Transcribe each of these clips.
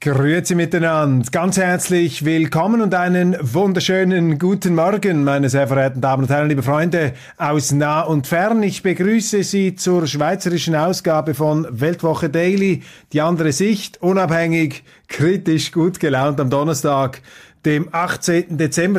Grüezi miteinander, ganz herzlich willkommen und einen wunderschönen guten Morgen, meine sehr verehrten Damen und Herren, liebe Freunde aus nah und fern. Ich begrüße Sie zur schweizerischen Ausgabe von Weltwoche Daily, die andere Sicht, unabhängig, kritisch, gut gelaunt am Donnerstag, dem 18. Dezember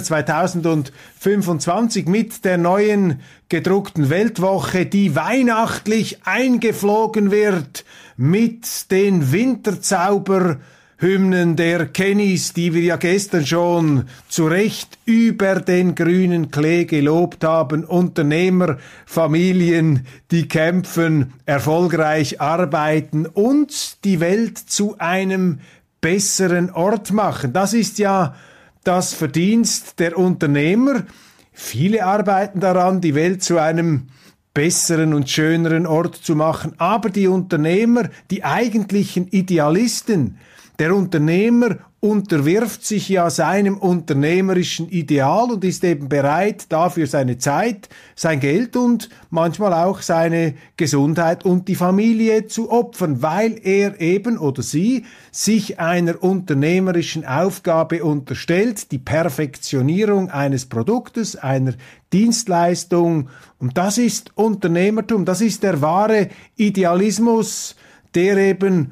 2025 mit der neuen gedruckten Weltwoche, die weihnachtlich eingeflogen wird mit den Winterzauberhymnen der Kennys, die wir ja gestern schon zu Recht über den grünen Klee gelobt haben. Unternehmer, Familien, die kämpfen, erfolgreich arbeiten und die Welt zu einem besseren Ort machen. Das ist ja das Verdienst der Unternehmer. Viele arbeiten daran, die Welt zu einem besseren und schöneren Ort zu machen. Aber die Unternehmer, die eigentlichen Idealisten, der Unternehmer unterwirft sich ja seinem unternehmerischen Ideal und ist eben bereit, dafür seine Zeit, sein Geld und manchmal auch seine Gesundheit und die Familie zu opfern, weil er eben oder sie sich einer unternehmerischen Aufgabe unterstellt, die Perfektionierung eines Produktes, einer Dienstleistung. Und das ist Unternehmertum, das ist der wahre Idealismus, der eben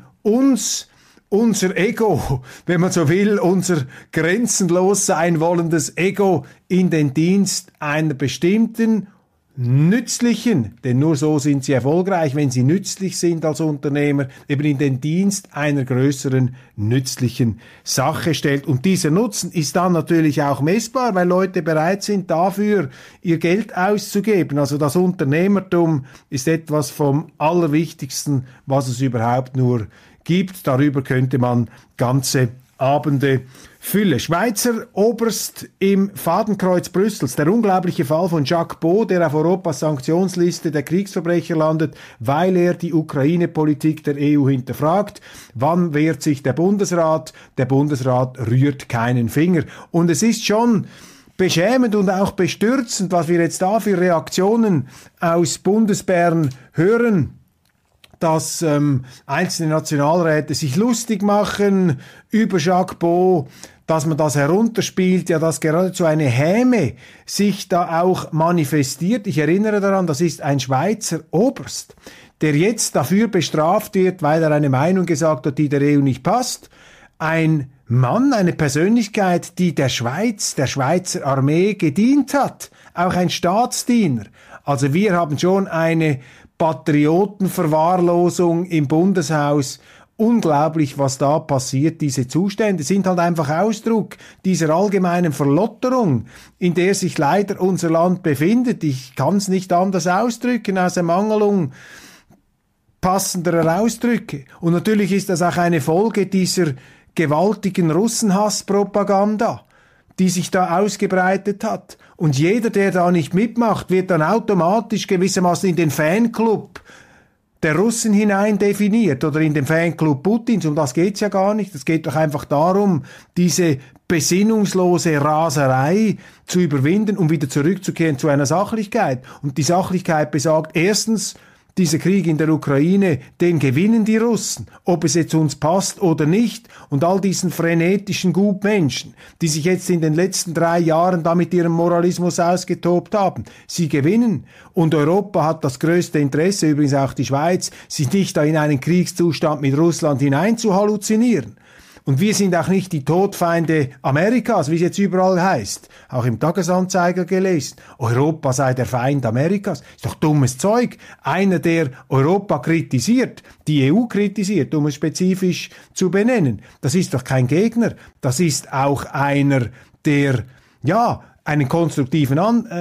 unser Ego, wenn man so will, unser grenzenlos sein wollendes Ego in den Dienst einer bestimmten nützlichen, denn nur so sind sie erfolgreich, wenn sie nützlich sind als Unternehmer, eben in den Dienst einer größeren nützlichen Sache stellt. Und dieser Nutzen ist dann natürlich auch messbar, weil Leute bereit sind, dafür ihr Geld auszugeben. Also das Unternehmertum ist etwas vom Allerwichtigsten, was es überhaupt nur gibt. Darüber könnte man ganze Abende füllen. Schweizer Oberst im Fadenkreuz Brüssels. Der unglaubliche Fall von Jacques Beau, der auf Europas Sanktionsliste der Kriegsverbrecher landet, weil er die Ukraine-Politik der EU hinterfragt. Wann wehrt sich der Bundesrat? Der Bundesrat rührt keinen Finger. Und es ist schon beschämend und auch bestürzend, was wir jetzt da für Reaktionen aus Bundesbern hören, dass einzelne Nationalräte sich lustig machen über Jacques Beau, dass man das herunterspielt, ja, dass geradezu eine Häme sich da auch manifestiert. Ich erinnere daran, das ist ein Schweizer Oberst, der jetzt dafür bestraft wird, weil er eine Meinung gesagt hat, die der EU nicht passt. Ein Mann, eine Persönlichkeit, die der Schweiz, der Schweizer Armee gedient hat, auch ein Staatsdiener. Also wir haben schon eine Patriotenverwahrlosung im Bundeshaus. Unglaublich, was da passiert. Diese Zustände sind halt einfach Ausdruck dieser allgemeinen Verlotterung, in der sich leider unser Land befindet. Ich kann es nicht anders ausdrücken, aus Ermangelung passenderer Ausdrücke. Und natürlich ist das auch eine Folge dieser gewaltigen Russenhasspropaganda, die sich da ausgebreitet hat. Und jeder, der da nicht mitmacht, wird dann automatisch gewissermaßen in den Fanclub der Russen hinein definiert oder in den Fanclub Putins. Um das geht's ja gar nicht. Es geht doch einfach darum, diese besinnungslose Raserei zu überwinden, um wieder zurückzukehren zu einer Sachlichkeit. Und die Sachlichkeit besagt erstens, dieser Krieg in der Ukraine, den gewinnen die Russen, ob es jetzt uns passt oder nicht. Und all diesen frenetischen Gutmenschen, die sich jetzt in den letzten 3 Jahren da mit ihrem Moralismus ausgetobt haben, sie gewinnen. Und Europa hat das größte Interesse, übrigens auch die Schweiz, sich nicht da in einen Kriegszustand mit Russland hinein zu halluzinieren. Und wir sind auch nicht die Todfeinde Amerikas, wie es jetzt überall heißt. Auch im Tagesanzeiger gelesen. Europa sei der Feind Amerikas. Ist doch dummes Zeug. Einer, der Europa kritisiert, die EU kritisiert, um es spezifisch zu benennen. Das ist doch kein Gegner. Das ist auch einer, der, ja, einen konstruktiven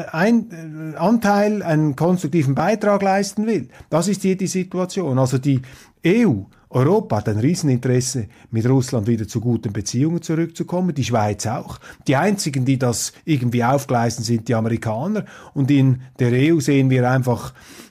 Anteil, einen konstruktiven Beitrag leisten will. Das ist hier die Situation. Also die EU, Europa hat ein Rieseninteresse, mit Russland wieder zu guten Beziehungen zurückzukommen, die Schweiz auch. Die einzigen, die das irgendwie aufgleisen, sind die Amerikaner. Und in der EU sehen wir einfach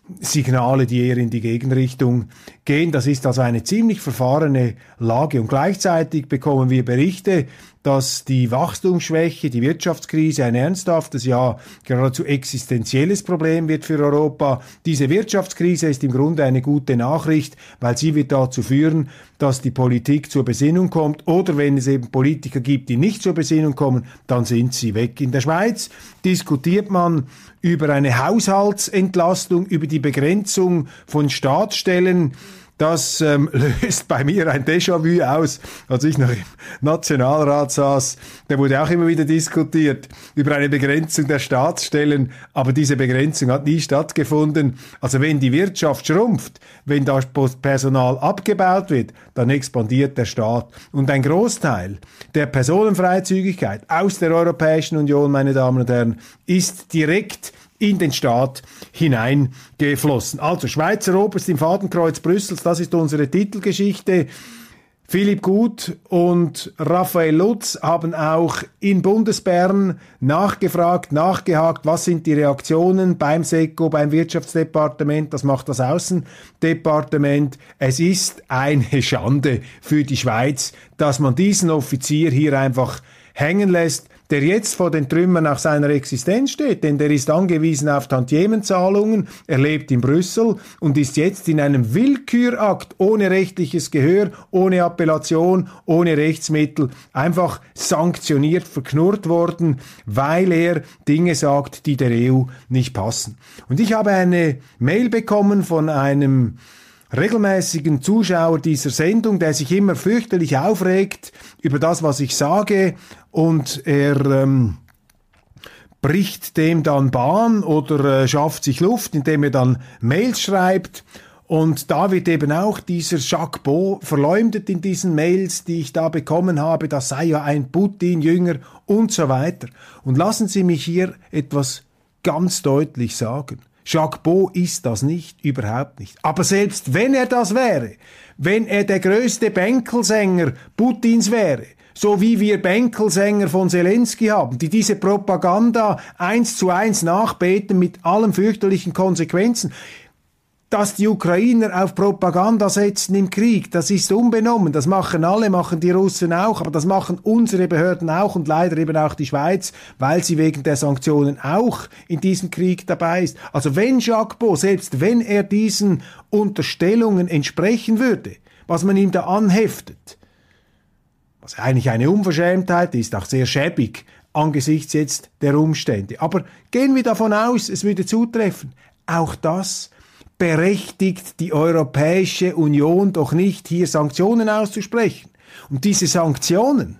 Signale, die eher in die Gegenrichtung gehen. Das ist also eine ziemlich verfahrene Lage. Und gleichzeitig bekommen wir Berichte, dass die Wachstumsschwäche, die Wirtschaftskrise ein ernsthaftes, ja geradezu existenzielles Problem wird für Europa. Diese Wirtschaftskrise ist im Grunde eine gute Nachricht, weil sie wird dazu führen, dass die Politik zur Besinnung kommt. Oder wenn es eben Politiker gibt, die nicht zur Besinnung kommen, dann sind sie weg. In der Schweiz diskutiert man über eine Haushaltsentlastung, über die Begrenzung von Staatsstellen. Das löst bei mir ein Déjà-vu aus, als ich noch im Nationalrat saß. Da wurde auch immer wieder diskutiert über eine Begrenzung der Staatsstellen, aber diese Begrenzung hat nie stattgefunden. Also wenn die Wirtschaft schrumpft, wenn da Personal abgebaut wird, dann expandiert der Staat. Und ein Großteil der Personenfreizügigkeit aus der Europäischen Union, meine Damen und Herren, ist direkt in den Staat hineingeflossen. Also Schweizer Oberst im Fadenkreuz Brüssels, das ist unsere Titelgeschichte. Philipp Gut und Raphael Lutz haben auch in Bundesbern nachgefragt, nachgehakt, was sind die Reaktionen beim SECO, beim Wirtschaftsdepartement, das macht das Außendepartement. Es ist eine Schande für die Schweiz, dass man diesen Offizier hier einfach hängen lässt, der jetzt vor den Trümmern nach seiner Existenz steht, denn der ist angewiesen auf Tantiemenzahlungen, er lebt in Brüssel und ist jetzt in einem Willkürakt ohne rechtliches Gehör, ohne Appellation, ohne Rechtsmittel einfach sanktioniert, verknurrt worden, weil er Dinge sagt, die der EU nicht passen. Und ich habe eine Mail bekommen von einem regelmäßigen Zuschauer dieser Sendung, der sich immer fürchterlich aufregt über das, was ich sage, und er bricht dem dann Bahn oder schafft sich Luft, indem er dann Mails schreibt. Und da wird eben auch dieser Jacques Beau verleumdet in diesen Mails, die ich da bekommen habe, das sei ja ein Putin-Jünger und so weiter. Und lassen Sie mich hier etwas ganz deutlich sagen. Jacques Beau ist das nicht, überhaupt nicht. Aber selbst wenn er das wäre, wenn er der größte Bänkelsänger Putins wäre, so wie wir Bänkelsänger von Zelensky haben, die diese Propaganda 1:1 nachbeten mit allen fürchterlichen Konsequenzen, dass die Ukrainer auf Propaganda setzen im Krieg, das ist unbenommen. Das machen alle, machen die Russen auch, aber das machen unsere Behörden auch und leider eben auch die Schweiz, weil sie wegen der Sanktionen auch in diesem Krieg dabei ist. Also wenn Jacques Beau, selbst wenn er diesen Unterstellungen entsprechen würde, was man ihm da anheftet, was eigentlich eine Unverschämtheit ist, auch sehr schäbig angesichts jetzt der Umstände. Aber gehen wir davon aus, es würde zutreffen. Auch das berechtigt die Europäische Union doch nicht, hier Sanktionen auszusprechen. Und diese Sanktionen,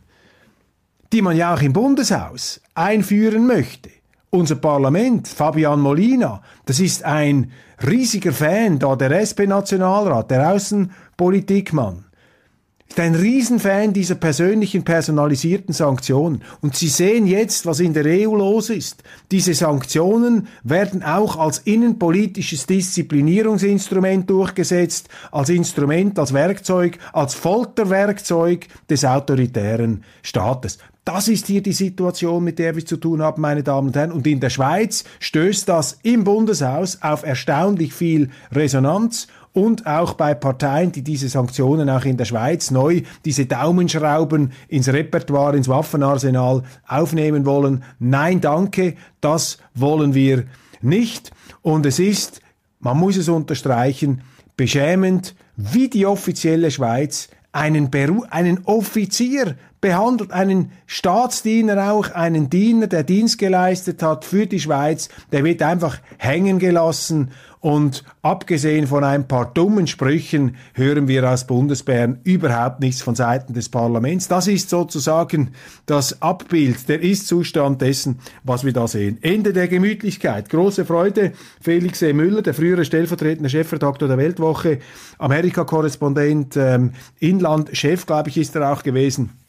die man ja auch im Bundeshaus einführen möchte, unser Parlament, Fabian Molina, das ist ein riesiger Fan, da der SP-Nationalrat, der Außenpolitikmann, ist ein Riesenfan dieser persönlichen, personalisierten Sanktionen. Und Sie sehen jetzt, was in der EU los ist. Diese Sanktionen werden auch als innenpolitisches Disziplinierungsinstrument durchgesetzt, als Instrument, als Werkzeug, als Folterwerkzeug des autoritären Staates. Das ist hier die Situation, mit der wir zu tun haben, meine Damen und Herren. Und in der Schweiz stößt das im Bundeshaus auf erstaunlich viel Resonanz. Und auch bei Parteien, die diese Sanktionen auch in der Schweiz neu, diese Daumenschrauben ins Repertoire, ins Waffenarsenal aufnehmen wollen. Nein, danke, das wollen wir nicht. Und es ist, man muss es unterstreichen, beschämend, wie die offizielle Schweiz einen Offizier behandelt, einen Staatsdiener auch, einen Diener, der Dienst geleistet hat für die Schweiz, der wird einfach hängen gelassen. Und abgesehen von ein paar dummen Sprüchen hören wir aus Bundesbern überhaupt nichts von Seiten des Parlaments. Das ist sozusagen das Abbild, der Ist-Zustand dessen, was wir da sehen. Ende der Gemütlichkeit. Große Freude. Felix E. Müller, der frühere stellvertretende Chefredakteur der Weltwoche, Amerika-Korrespondent, Inland-Chef, glaube ich, ist er auch gewesen.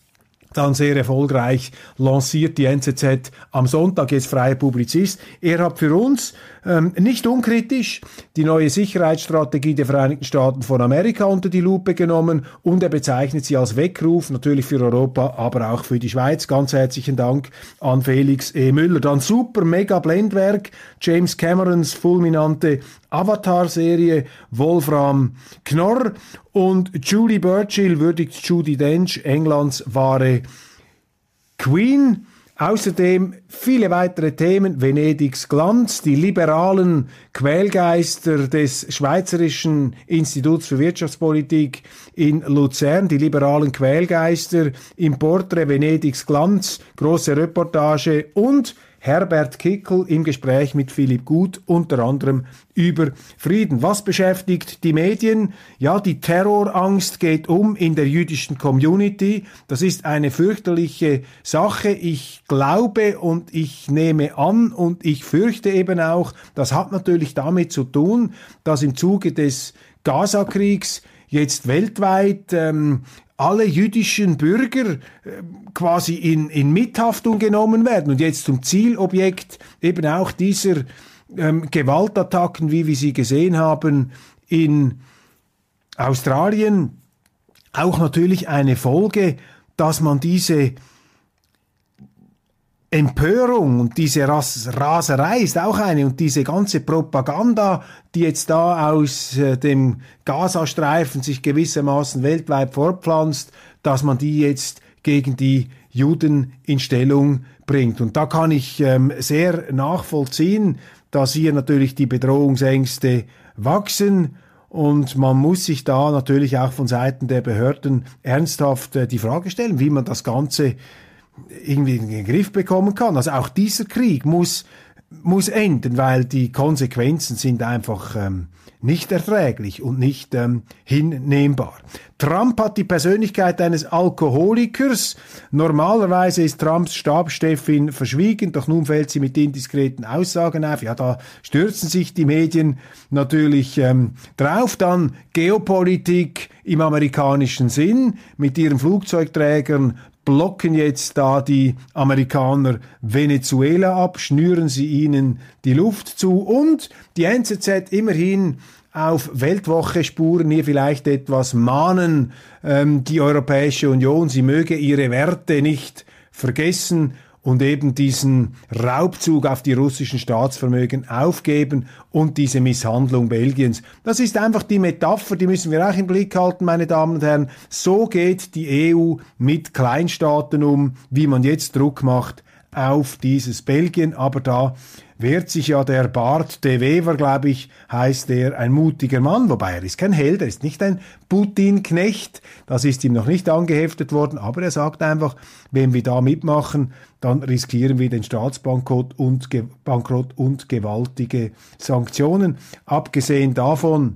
dann sehr erfolgreich lanciert, die NZZ am Sonntag, jetzt freier Publizist. Er hat für uns nicht unkritisch die neue Sicherheitsstrategie der Vereinigten Staaten von Amerika unter die Lupe genommen und er bezeichnet sie als Weckruf, natürlich für Europa, aber auch für die Schweiz. Ganz herzlichen Dank an Felix E. Müller. Dann super, mega Blendwerk, James Camerons fulminante Avatar-Serie, Wolfram Knorr und Julie Burchill würdigt Judi Dench, Englands wahre Queen. Außerdem viele weitere Themen, Venedigs Glanz, die liberalen Quälgeister des Schweizerischen Instituts für Wirtschaftspolitik in Luzern, die liberalen Quälgeister im Porträt Venedigs Glanz, große Reportage und Herbert Kickl im Gespräch mit Philipp Gut, unter anderem über Frieden. Was beschäftigt die Medien? Ja, die Terrorangst geht um in der jüdischen Community. Das ist eine fürchterliche Sache. Ich glaube und ich nehme an und ich fürchte eben auch, das hat natürlich damit zu tun, dass im Zuge des Gaza-Kriegs jetzt weltweit alle jüdischen Bürger quasi in Mithaftung genommen werden und jetzt zum Zielobjekt eben auch dieser Gewaltattacken, wie wir sie gesehen haben in Australien, auch natürlich eine Folge, dass man diese Empörung und diese Raserei ist auch eine und diese ganze Propaganda, die jetzt da aus dem Gazastreifen sich gewissermaßen weltweit fortpflanzt, dass man die jetzt gegen die Juden in Stellung bringt. Und da kann ich sehr nachvollziehen, dass hier natürlich die Bedrohungsängste wachsen und man muss sich da natürlich auch von Seiten der Behörden ernsthaft die Frage stellen, wie man das Ganze irgendwie in den Griff bekommen kann. Also auch dieser Krieg muss enden, weil die Konsequenzen sind einfach nicht erträglich und nicht hinnehmbar. Trump hat die Persönlichkeit eines Alkoholikers. Normalerweise ist Trumps Stabschefin verschwiegen, doch nun fällt sie mit indiskreten Aussagen auf. Ja, da stürzen sich die Medien natürlich drauf. Dann Geopolitik im amerikanischen Sinn mit ihren Flugzeugträgern blocken jetzt da die Amerikaner Venezuela ab, schnüren sie ihnen die Luft zu und die NZZ immerhin auf Weltwoche-Spuren hier vielleicht etwas mahnen, die Europäische Union, sie möge ihre Werte nicht vergessen und eben diesen Raubzug auf die russischen Staatsvermögen aufgeben und diese Misshandlung Belgiens. Das ist einfach die Metapher, die müssen wir auch im Blick halten, meine Damen und Herren. So geht die EU mit Kleinstaaten um, wie man jetzt Druck macht auf dieses Belgien. Aber da wehrt sich ja der Bart de Wever, glaube ich, heißt er, ein mutiger Mann, wobei er ist kein Held, er ist nicht ein Putin-Knecht, das ist ihm noch nicht angeheftet worden, aber er sagt einfach, wenn wir da mitmachen, dann riskieren wir den Staatsbankrott und gewaltige Sanktionen. Abgesehen davon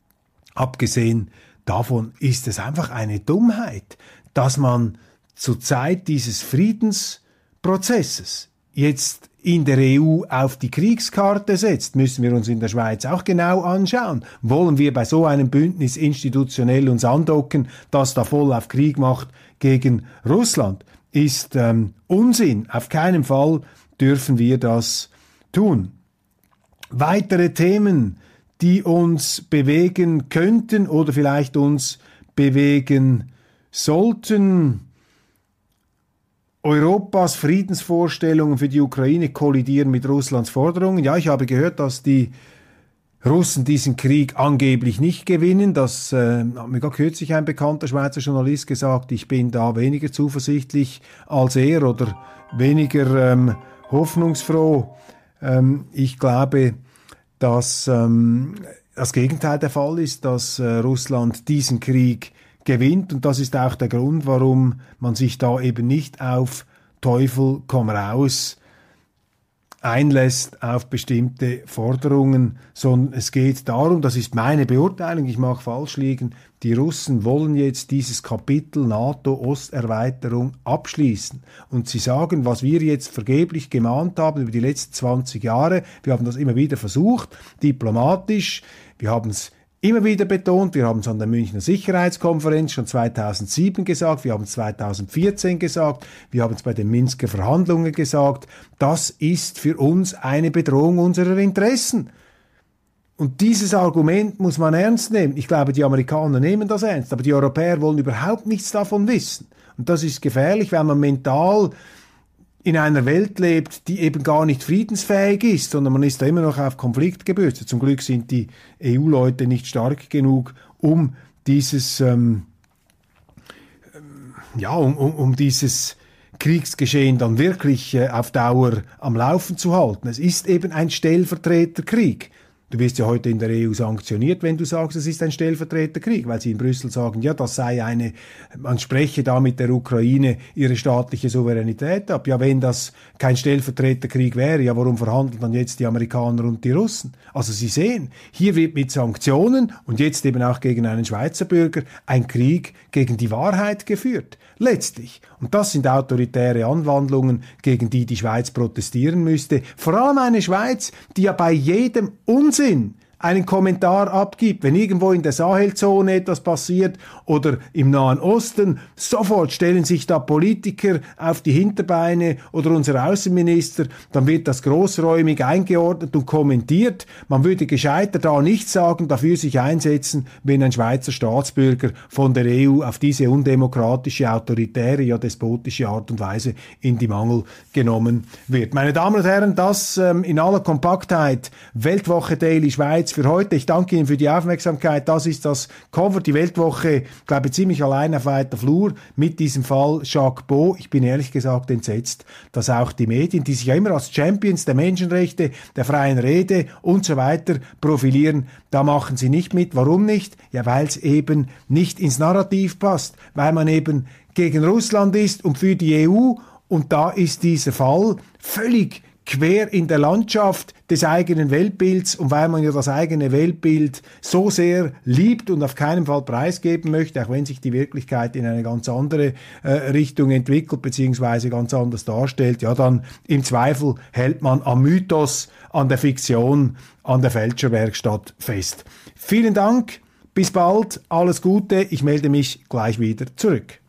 ist es einfach eine Dummheit, dass man zur Zeit dieses Friedensprozesses jetzt in der EU auf die Kriegskarte setzt, müssen wir uns in der Schweiz auch genau anschauen. Wollen wir bei so einem Bündnis institutionell uns andocken, das da voll auf Krieg macht gegen Russland? Ist Unsinn. Auf keinen Fall dürfen wir das tun. Weitere Themen, die uns bewegen könnten oder vielleicht uns bewegen sollten. Europas Friedensvorstellungen für die Ukraine kollidieren mit Russlands Forderungen. Ja, ich habe gehört, dass die Russen diesen Krieg angeblich nicht gewinnen. Das hat mir gerade kürzlich ein bekannter Schweizer Journalist gesagt. Ich bin da weniger zuversichtlich als er oder weniger hoffnungsfroh. Ich glaube, dass das Gegenteil der Fall ist, dass Russland diesen Krieg gewinnt und das ist auch der Grund, warum man sich da eben nicht auf Teufel komm raus einlässt auf bestimmte Forderungen, sondern es geht darum, das ist meine Beurteilung, ich mag falsch liegen, die Russen wollen jetzt dieses Kapitel NATO-Osterweiterung abschließen und sie sagen, was wir jetzt vergeblich gemahnt haben über die letzten 20 Jahre, wir haben das immer wieder versucht, diplomatisch, wir haben es immer wieder betont, wir haben es an der Münchner Sicherheitskonferenz schon 2007 gesagt, wir haben es 2014 gesagt, wir haben es bei den Minsker Verhandlungen gesagt, das ist für uns eine Bedrohung unserer Interessen. Und dieses Argument muss man ernst nehmen. Ich glaube, die Amerikaner nehmen das ernst, aber die Europäer wollen überhaupt nichts davon wissen. Und das ist gefährlich, weil man mental in einer Welt lebt, die eben gar nicht friedensfähig ist, sondern man ist da immer noch auf Konflikt gebürstet. Zum Glück sind die EU-Leute nicht stark genug, um dieses, dieses Kriegsgeschehen dann wirklich auf Dauer am Laufen zu halten. Es ist eben ein Stellvertreterkrieg. Du wirst ja heute in der EU sanktioniert, wenn du sagst, es ist ein Stellvertreterkrieg, weil sie in Brüssel sagen, ja, das sei man spreche da mit der Ukraine ihre staatliche Souveränität ab. Ja, wenn das kein Stellvertreterkrieg wäre, ja, warum verhandeln dann jetzt die Amerikaner und die Russen? Also Sie sehen, hier wird mit Sanktionen und jetzt eben auch gegen einen Schweizer Bürger ein Krieg gegen die Wahrheit geführt. Letztlich. Und das sind autoritäre Anwandlungen, gegen die die Schweiz protestieren müsste. Vor allem eine Schweiz, die ja bei jedem Unsinn einen Kommentar abgibt, wenn irgendwo in der Sahelzone etwas passiert oder im Nahen Osten, sofort stellen sich da Politiker auf die Hinterbeine oder unser Außenminister, dann wird das großräumig eingeordnet und kommentiert. Man würde gescheiter da nichts sagen, dafür sich einsetzen, wenn ein Schweizer Staatsbürger von der EU auf diese undemokratische, autoritäre, ja despotische Art und Weise in die Mangel genommen wird. Meine Damen und Herren, das in aller Kompaktheit Weltwoche Daily Schweiz für heute. Ich danke Ihnen für die Aufmerksamkeit. Das ist das Cover. Die Weltwoche, glaube ich, ziemlich allein auf weiter Flur mit diesem Fall Jacques Beau. Ich bin ehrlich gesagt entsetzt, dass auch die Medien, die sich ja immer als Champions der Menschenrechte, der freien Rede und so weiter profilieren, da machen sie nicht mit. Warum nicht? Ja, weil es eben nicht ins Narrativ passt, weil man eben gegen Russland ist und für die EU, und da ist dieser Fall völlig quer in der Landschaft des eigenen Weltbilds, und weil man ja das eigene Weltbild so sehr liebt und auf keinen Fall preisgeben möchte, auch wenn sich die Wirklichkeit in eine ganz andere Richtung entwickelt beziehungsweise ganz anders darstellt, ja, dann im Zweifel hält man am Mythos, an der Fiktion, an der Fälscherwerkstatt fest. Vielen Dank, bis bald, alles Gute, ich melde mich gleich wieder zurück.